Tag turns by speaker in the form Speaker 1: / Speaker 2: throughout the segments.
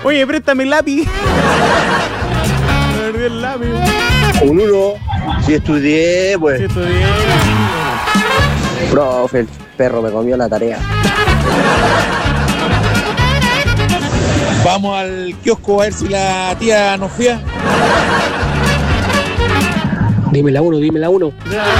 Speaker 1: Oye, préstame el lápiz. Me perdí el lápiz.
Speaker 2: Un 1. Si estudié, pues.
Speaker 1: Sí, estudié.
Speaker 2: Profe, el perro me comió la tarea.
Speaker 3: Vamos al kiosco a ver si la tía nos fía.
Speaker 2: Dime la 1, dime la 1.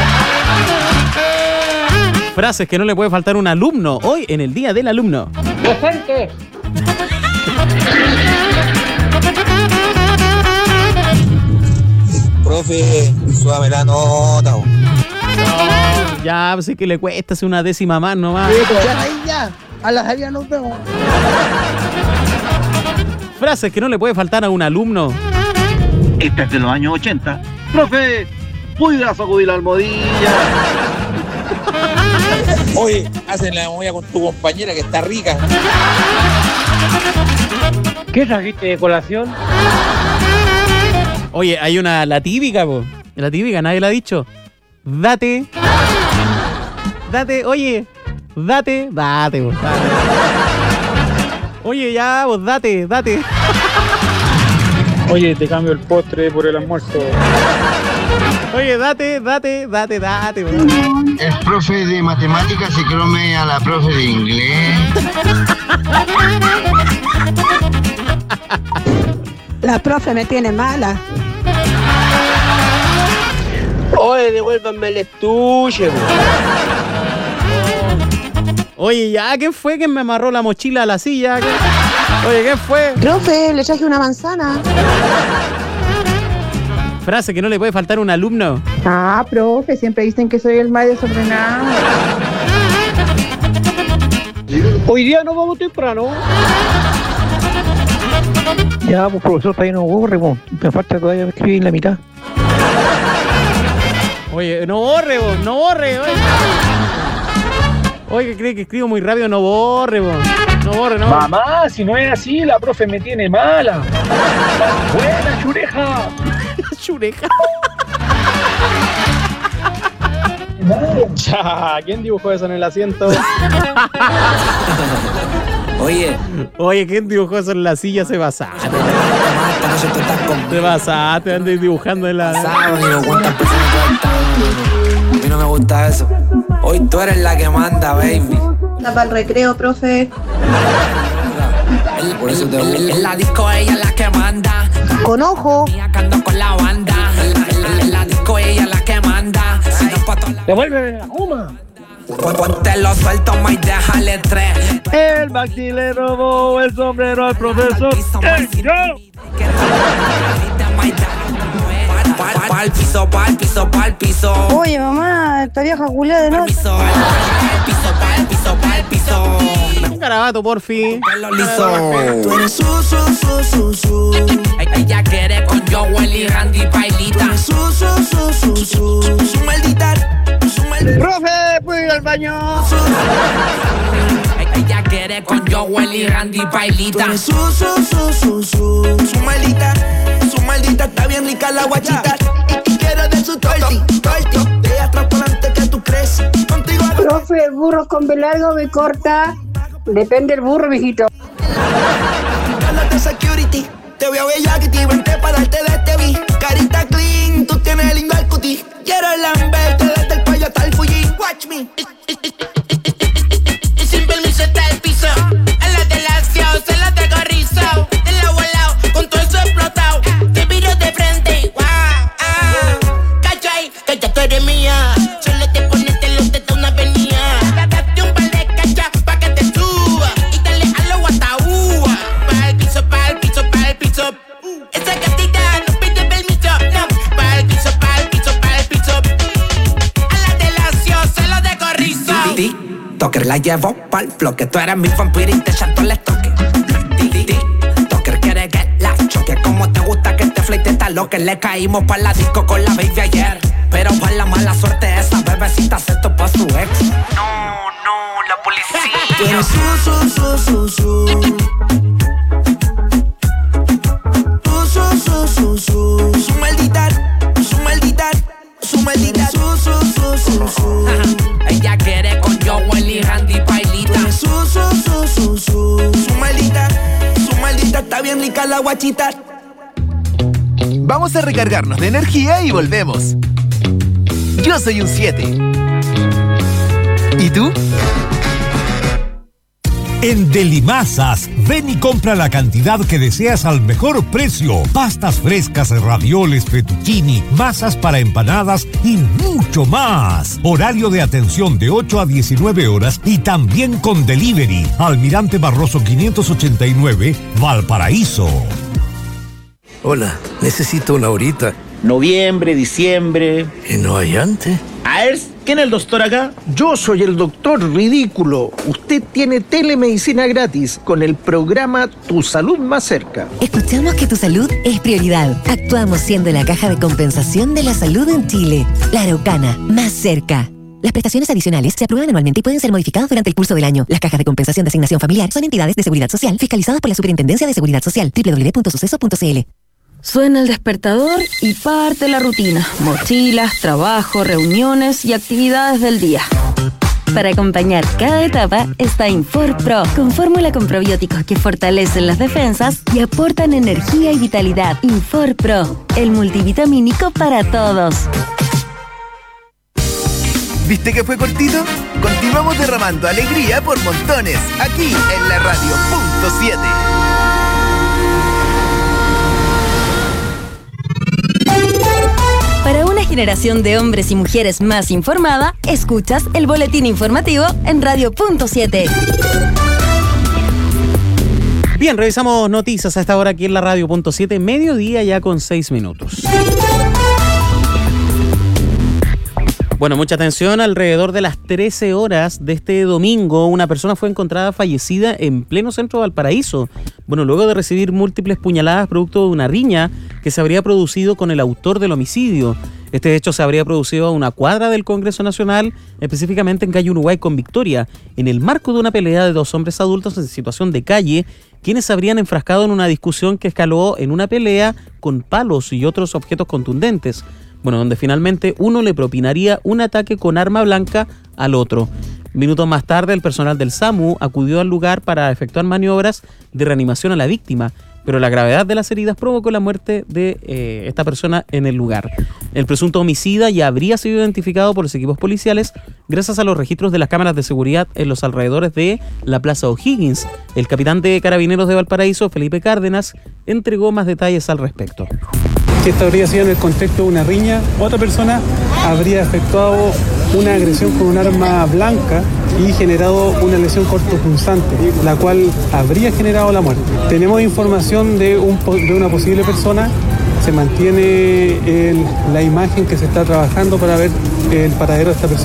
Speaker 1: Frases que no le puede faltar a un alumno hoy en el Día del Alumno.
Speaker 2: ¡Presente!
Speaker 3: Profe, súbame la nota.
Speaker 1: Ya, sé que le cuesta hacer una décima más nomás.
Speaker 2: Ya. A la salida nos vemos.
Speaker 1: Frases que no le puede faltar a un alumno.
Speaker 4: Esta es de los años 80. Profe, ¿pudiera sacudir la almohadilla?
Speaker 3: Oye, hacen la movida con tu compañera que está rica.
Speaker 2: ¿Qué trajiste de colación?
Speaker 1: Oye, hay la típica, po. La típica, nadie la ha dicho. Date. Oye. Date, po. Date. Oye, ya, vos, date.
Speaker 5: Oye, te cambio el postre por el almuerzo.
Speaker 1: Oye, date. Po.
Speaker 6: El profe de matemáticas se come a la profe de inglés.
Speaker 7: La profe me tiene mala.
Speaker 2: Oye, devuélvanme el estuche.
Speaker 1: Oye, ya, ¿quién fue que me amarró la mochila a la silla? Oye, ¿quién fue?
Speaker 7: Profe, le traje una manzana.
Speaker 1: Frase que no le puede faltar a un alumno.
Speaker 7: Ah, profe, siempre dicen que soy el más desordenado.
Speaker 2: Hoy día no vamos temprano. Ya, pues profesor, para ahí no borre, pues. Me falta todavía escribir la mitad.
Speaker 1: Oye, no borre, vos, no borre, oye. Oye, que cree que escribo muy rápido, no borre, vos. No borre.
Speaker 5: Mamá, si no es así, la profe me tiene mala. Buena, chureja.
Speaker 1: Chureja.
Speaker 5: Ya, ¿quién dibujó eso en el asiento?
Speaker 1: Oye, ¿quién dibujó eso en la silla? Se pasaste. Te pasaste, andes dibujando en la...
Speaker 8: A mí no me gusta eso. Hoy tú eres la que manda, baby.
Speaker 7: Para el recreo, profe.
Speaker 8: Por eso te gusta. En la disco ella es la que manda.
Speaker 7: Con ojo.
Speaker 8: Ando con la banda. En la disco ella es la que manda. Si no pa' toda la...
Speaker 2: Devuélveme la goma.
Speaker 8: Ponte los sueltos, ma, y déjale 3.
Speaker 4: El Maxi le robó el sombrero al profesor.
Speaker 8: Pa'l piso.
Speaker 7: Oye, mamá, esta vieja culia de noche.
Speaker 8: Pa'l piso.
Speaker 1: Un garabato, por fin.
Speaker 8: Pelo liso. Tú eres su. Ella quiere con Joel y Randy Pailita. Su maldita.
Speaker 2: Profe, ¿puedo ir al baño?
Speaker 8: Ella quiere con Joel y Randy Pailita. Su maldita está bien rica la guachita. Y quiero de su torti. De atrás por delante que tú crees. Contigo.
Speaker 7: Profe, el burro con B largo me corta. Depende del burro, mijito.
Speaker 8: De security. Te veo bella que te vente para darte de este beat. Carita clean, tú tienes lindo el cutie. Quiero lamberte desde el cuello hasta el Fuji. Watch me. Y sin permiso está el piso. En la delación se la tengo rizado. Del lado a lado, con todo eso explotado. Te miro de frente, cachai, que ya tú eres mía. Solo te pones los tetas una avenida. Date un par de cachas pa' que te suba. Y dale a lo guataúa. Pa'l piso. Esa gatita no pide permiso, no. Pa'l piso. A la delación se lo dejo rizo. Toker la llevo pa'l bloque. Tú eres mi vampiro y te echan les toque. Toker quiere que la choque. Como te gusta que te fleite tal lo que le caímos pa' la disco con la baby ayer. Pero pa' la mala suerte esa bebecita se topó a su ex. No, la policía. Tú eres su. Su maldita. Ella quiere con Joel y Randy Pailita. Su maldita está bien rica la guachita.
Speaker 9: Vamos a recargarnos de energía y volvemos. Yo soy un 7. ¿Y tú?
Speaker 10: En Delimasas, ven y compra la cantidad que deseas al mejor precio. Pastas frescas, ravioles, fettuccini, masas para empanadas y mucho más. Horario de atención de 8 a 19 horas y también con delivery. Almirante Barroso 589, Valparaíso.
Speaker 11: Hola, necesito una horita.
Speaker 12: Noviembre, diciembre.
Speaker 11: ¿Y no hay antes?
Speaker 12: A ver, ¿quién es el doctor acá?
Speaker 13: Yo soy el doctor ridículo. Usted tiene telemedicina gratis con el programa Tu Salud Más Cerca.
Speaker 14: Escuchamos que tu salud es prioridad. Actuamos siendo la caja de compensación de la salud en Chile. La Araucana, más cerca. Las prestaciones adicionales se aprueban anualmente y pueden ser modificadas durante el curso del año. Las cajas de compensación de asignación familiar son entidades de seguridad social fiscalizadas por la Superintendencia de Seguridad Social. www.suceso.cl.
Speaker 15: Suena el despertador y parte la rutina. Mochilas, trabajo, reuniones y actividades del día.
Speaker 16: Para acompañar cada etapa está Infor Pro, con fórmula con probióticos que fortalecen las defensas y aportan energía y vitalidad. Infor Pro, el multivitamínico para todos.
Speaker 9: ¿Viste que fue cortito? Continuamos derramando alegría por montones, aquí en la radio Punto 7.
Speaker 16: Para una generación de hombres y mujeres más informada, escuchas el boletín informativo en Radio Punto 7.
Speaker 1: Bien, revisamos noticias a esta hora aquí en la Radio Punto 7, mediodía ya con 6 minutos. Bueno, mucha atención, alrededor de las 13 horas de este domingo, una persona fue encontrada fallecida en pleno centro de Valparaíso. Bueno, luego de recibir múltiples puñaladas producto de una riña que se habría producido con el autor del homicidio. Este hecho se habría producido a una cuadra del Congreso Nacional, específicamente en calle Uruguay con Victoria, en el marco de una pelea de dos hombres adultos en situación de calle, quienes se habrían enfrascado en una discusión que escaló en una pelea con palos y otros objetos contundentes. Bueno, donde finalmente uno le propinaría un ataque con arma blanca al otro. Minutos más tarde, el personal del SAMU acudió al lugar para efectuar maniobras de reanimación a la víctima, pero la gravedad de las heridas provocó la muerte de esta persona en el lugar. El presunto homicida ya habría sido identificado por los equipos policiales gracias a los registros de las cámaras de seguridad en los alrededores de la Plaza O'Higgins. El capitán de Carabineros de Valparaíso, Felipe Cárdenas, entregó más detalles al respecto.
Speaker 17: Que esto habría sido en el contexto de una riña, otra persona habría efectuado una agresión con un arma blanca y generado una lesión cortopunzante, la cual habría generado la muerte. Tenemos información de una posible persona, se mantiene la imagen que se está trabajando para ver el paradero de esta persona.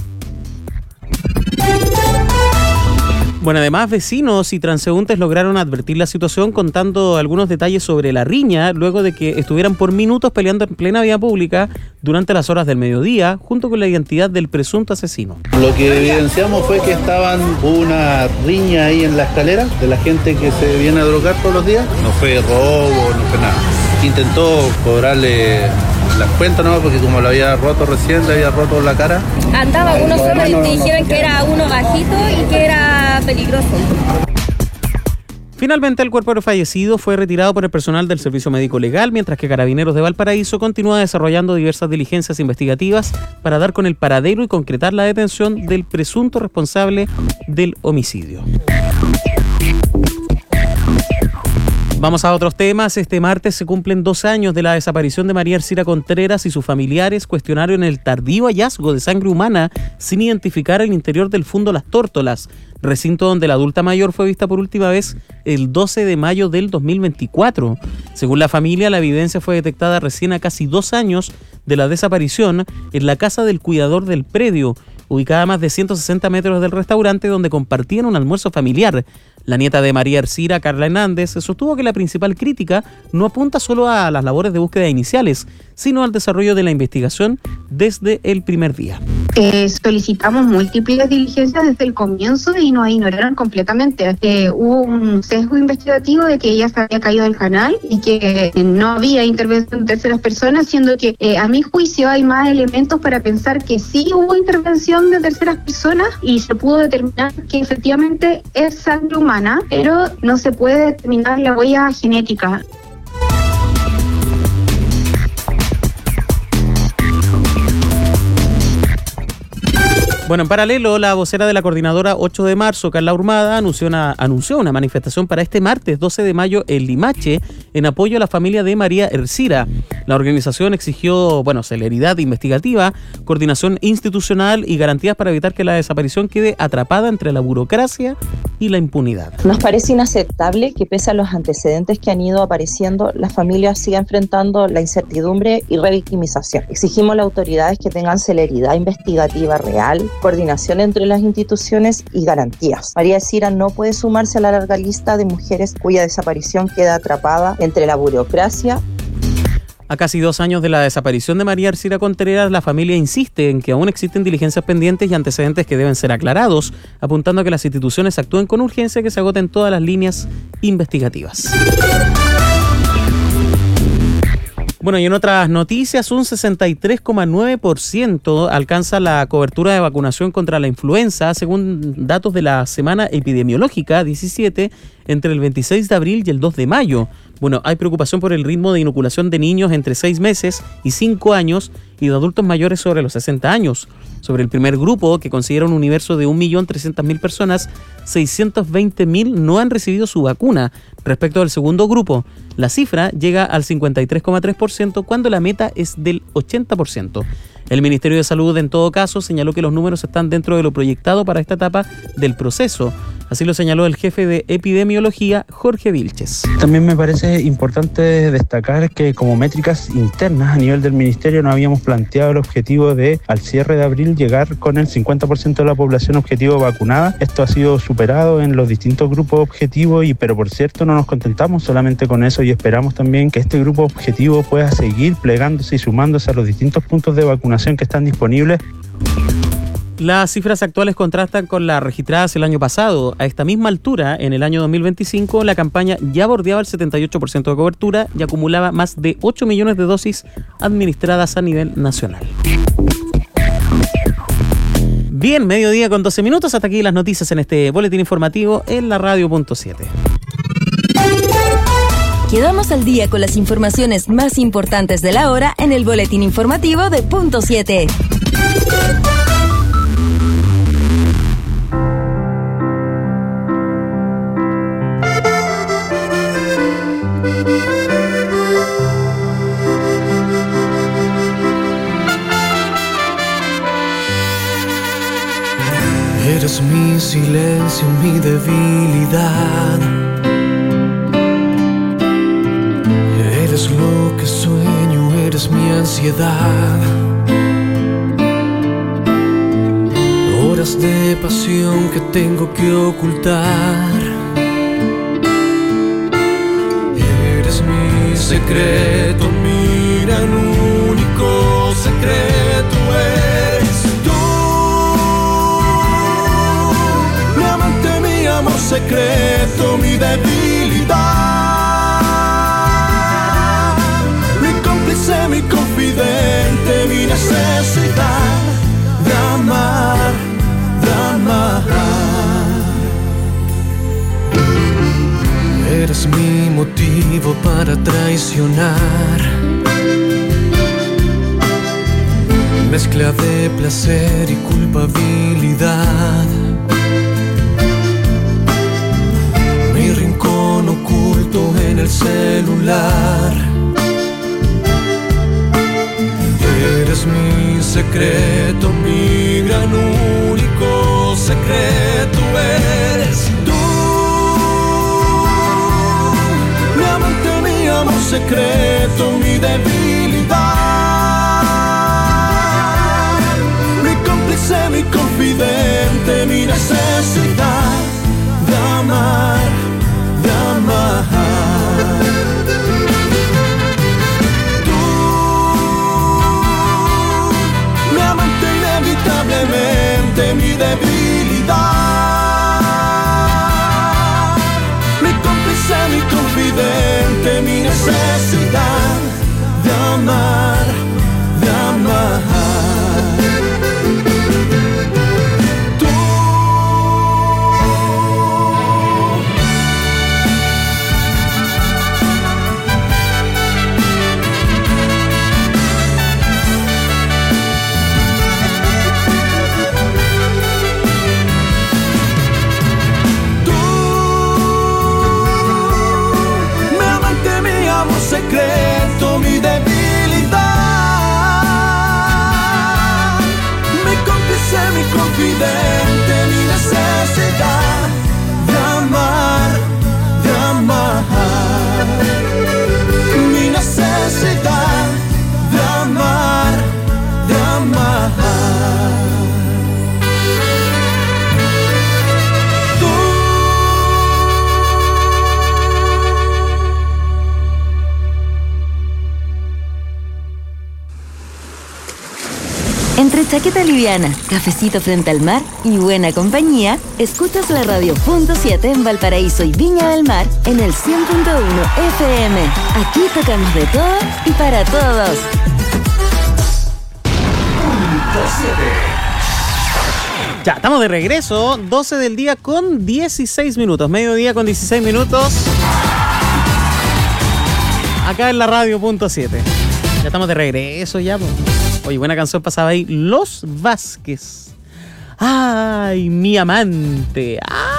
Speaker 1: Bueno, además vecinos y transeúntes lograron advertir la situación contando algunos detalles sobre la riña luego de que estuvieran por minutos peleando en plena vía pública durante las horas del mediodía junto con la identidad del presunto asesino.
Speaker 18: Lo que evidenciamos fue que hubo una riña ahí en la escalera de la gente que se viene a drogar todos los días. No fue robo, no fue nada. Intentó cobrarle las cuentas, ¿no? Porque como lo había roto recién, le había roto la cara.
Speaker 15: Andaba uno solo y te dijeron que era uno bajito y que era peligroso.
Speaker 1: Finalmente, el cuerpo del fallecido fue retirado por el personal del Servicio Médico Legal, mientras que Carabineros de Valparaíso continúa desarrollando diversas diligencias investigativas para dar con el paradero y concretar la detención del presunto responsable del homicidio. Vamos a otros temas. Este martes se cumplen 2 años de la desaparición de María Ercira Contreras y sus familiares cuestionaron el tardío hallazgo de sangre humana sin identificar el interior del Fundo Las Tórtolas, recinto donde la adulta mayor fue vista por última vez el 12 de mayo del 2024. Según la familia, la evidencia fue detectada recién a casi 2 años de la desaparición en la casa del cuidador del predio, ubicada a más de 160 metros del restaurante donde compartían un almuerzo familiar. La nieta de María Ercira, Carla Hernández, sostuvo que la principal crítica no apunta solo a las labores de búsqueda iniciales, sino al desarrollo de la investigación desde el primer día.
Speaker 19: Solicitamos múltiples diligencias desde el comienzo y nos ignoraron completamente. Hubo un sesgo investigativo de que ella se había caído del canal y que no había intervención de terceras personas, siendo que a mi juicio hay más elementos para pensar que sí hubo intervención de terceras personas y se pudo determinar que efectivamente es sangre humana, pero no se puede determinar la huella genética.
Speaker 1: Bueno, en paralelo, la vocera de la coordinadora 8 de marzo, Carla Hurmada, anunció una manifestación para este martes 12 de mayo en Limache en apoyo a la familia de María Ercira. La organización exigió, celeridad investigativa, coordinación institucional y garantías para evitar que la desaparición quede atrapada entre la burocracia y la impunidad.
Speaker 20: Nos parece inaceptable que pese a los antecedentes que han ido apareciendo, la familia siga enfrentando la incertidumbre y revictimización. Exigimos a las autoridades que tengan celeridad investigativa real, coordinación entre las instituciones y garantías. María Ercira no puede sumarse a la larga lista de mujeres cuya desaparición queda atrapada entre la burocracia.
Speaker 1: A casi 2 años de la desaparición de María Ercira Contreras, la familia insiste en que aún existen diligencias pendientes y antecedentes que deben ser aclarados, apuntando a que las instituciones actúen con urgencia y que se agoten todas las líneas investigativas. Bueno, y en otras noticias, un 63,9% alcanza la cobertura de vacunación contra la influenza, según datos de la Semana Epidemiológica 17, entre el 26 de abril y el 2 de mayo. Bueno, hay preocupación por el ritmo de inoculación de niños entre 6 meses y 5 años y de adultos mayores sobre los 60 años. Sobre el primer grupo, que considera un universo de 1.300.000 personas, 620.000 no han recibido su vacuna. Respecto al segundo grupo, la cifra llega al 53,3% cuando la meta es del 80%. El Ministerio de Salud, en todo caso, señaló que los números están dentro de lo proyectado para esta etapa del proceso. Así lo señaló el jefe de epidemiología, Jorge Vilches.
Speaker 21: También me parece importante destacar que como métricas internas a nivel del Ministerio no habíamos planteado el objetivo de, al cierre de abril, llegar con el 50% de la población objetivo vacunada. Esto ha sido superado en los distintos grupos objetivos, pero por cierto no nos contentamos solamente con eso y esperamos también que este grupo objetivo pueda seguir plegándose y sumándose a los distintos puntos de vacunación que están disponibles.
Speaker 1: Las cifras actuales contrastan con las registradas el año pasado. A esta misma altura, en el año 2025, la campaña ya bordeaba el 78% de cobertura y acumulaba más de 8 millones de dosis administradas a nivel nacional. Bien, mediodía con 12 minutos. Hasta aquí las noticias en este boletín informativo en la radio.7.
Speaker 16: Quedamos al día con las informaciones más importantes de la hora en el boletín informativo de Punto 7.
Speaker 22: Eres mi silencio, mi debilidad. Eres lo que sueño, eres mi ansiedad. Horas de pasión que tengo que ocultar. Eres mi secreto, mi gran único secreto. Eres tú, mi amante, mi amor secreto, mi debilidad, mi cómplice, mi confidente, mi necesidad de amar, de amar. Eres mi motivo para traicionar, mezcla de placer y culpabilidad, mi rincón oculto en el celular. Eres mi secreto, mi gran único secreto. Eres tú, mi amante, mi amor secreto, mi debilidad, mi cómplice, mi confidente, mi necesidad de amar, de amar.
Speaker 16: Entre chaqueta liviana, cafecito frente al mar y buena compañía, escuchas la Radio Punto 7 en Valparaíso y Viña del Mar en el 100.1 FM. Aquí tocamos de todo y para todos.
Speaker 1: Ya, estamos de regreso, 12 del día con 16 minutos, mediodía con 16 minutos, acá en la Radio Punto 7. Ya estamos de regreso ya, po. Oye, buena canción pasaba ahí, Los Vázquez. Ay, mi amante.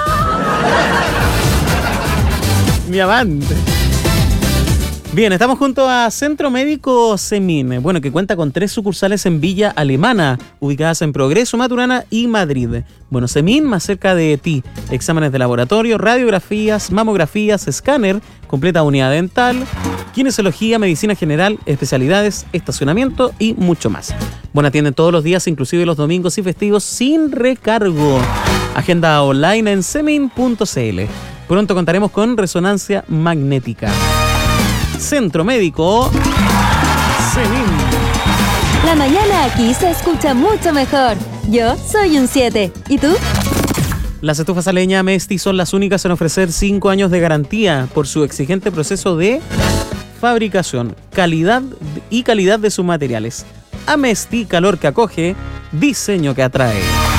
Speaker 1: Mi amante. Bien, estamos junto a Centro Médico Semin, bueno, que cuenta con 3 sucursales en Villa Alemana, ubicadas en Progreso, Maturana y Madrid. Bueno, Semin, más cerca de ti. Exámenes de laboratorio, radiografías, mamografías, escáner, completa unidad dental, kinesiología, medicina general, especialidades, estacionamiento y mucho más. Bueno, atienden todos los días, inclusive los domingos y festivos, sin recargo. Agenda online en semin.cl. Pronto contaremos con resonancia magnética. Centro Médico Semin.
Speaker 16: La mañana aquí se escucha mucho mejor. Yo soy un 7. ¿Y tú?
Speaker 1: Las estufas a leña Amesti son las únicas en ofrecer 5 años de garantía por su exigente proceso de fabricación, calidad de sus materiales. Amesti, calor que acoge, diseño que atrae.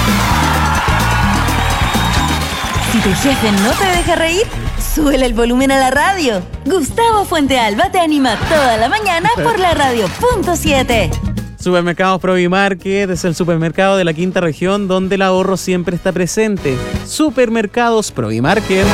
Speaker 16: Si tu jefe no te deja reír, súbele el volumen a la radio. Gustavo Fuentealba te anima toda la mañana por la Radio Punto 7.
Speaker 1: Supermercados Provimarket es el supermercado de la quinta región donde el ahorro siempre está presente. Supermercados Provimarket.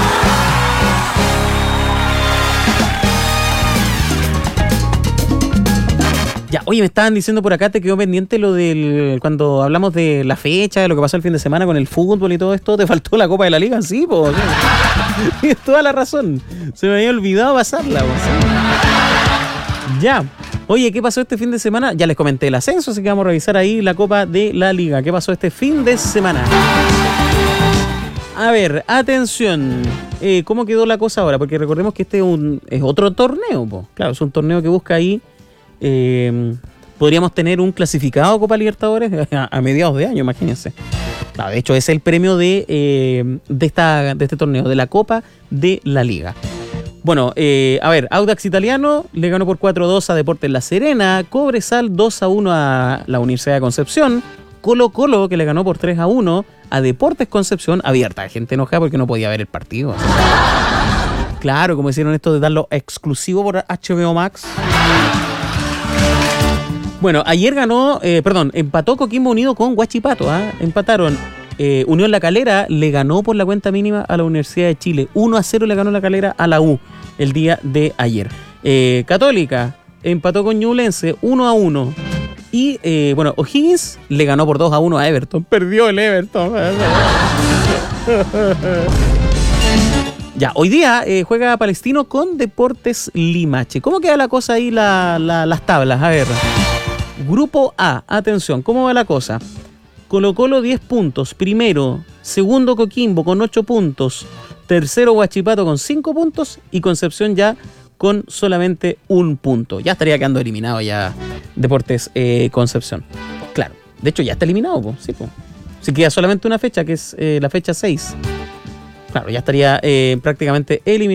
Speaker 1: Ya, oye, me estaban diciendo por acá, te quedó pendiente lo del... Cuando hablamos de la fecha, de lo que pasó el fin de semana con el fútbol y todo esto, te faltó la Copa de la Liga, sí, pues. Tienes toda la razón. Se me había olvidado pasarla, pues. Ya. Oye, ¿qué pasó este fin de semana? Ya les comenté el ascenso, así que vamos a revisar ahí la Copa de la Liga. ¿Qué pasó este fin de semana? A ver, atención. ¿Cómo quedó la cosa ahora? Porque recordemos que este es otro torneo, po. Claro, es un torneo que busca ahí... podríamos tener un clasificado Copa Libertadores a mediados de año, imagínense. Claro, de hecho, es el premio de este torneo, de la Copa de la Liga. Bueno, a ver, Audax Italiano le ganó por 4-2 a Deportes La Serena, Cobresal 2-1 a la Universidad de Concepción, Colo-Colo que le ganó por 3-1 a Deportes Concepción, abierta, gente enojada porque no podía ver el partido. Claro, como hicieron esto de darlo exclusivo por HBO Max. Bueno, ayer empató Coquimbo Unido con Huachipato, empataron. Unión La Calera le ganó por la cuenta mínima a la Universidad de Chile. 1-0 le ganó La Calera a la U el día de ayer. Católica empató con Ñublense 1-1. Y O'Higgins le ganó por 2-1 a Everton. Perdió el Everton. Ya, hoy día juega Palestino con Deportes Limache. ¿Cómo queda la cosa ahí, las tablas? A ver. Grupo A, atención, ¿cómo va la cosa? Colo-Colo 10 puntos, primero. Segundo Coquimbo con 8 puntos. Tercero Huachipato con 5 puntos. Y Concepción ya con solamente 1 punto. Ya estaría quedando eliminado ya Deportes Concepción. Claro, de hecho ya está eliminado, po. Sí, po. Si queda solamente una fecha, que es la fecha 6. Claro, ya estaría prácticamente eliminado.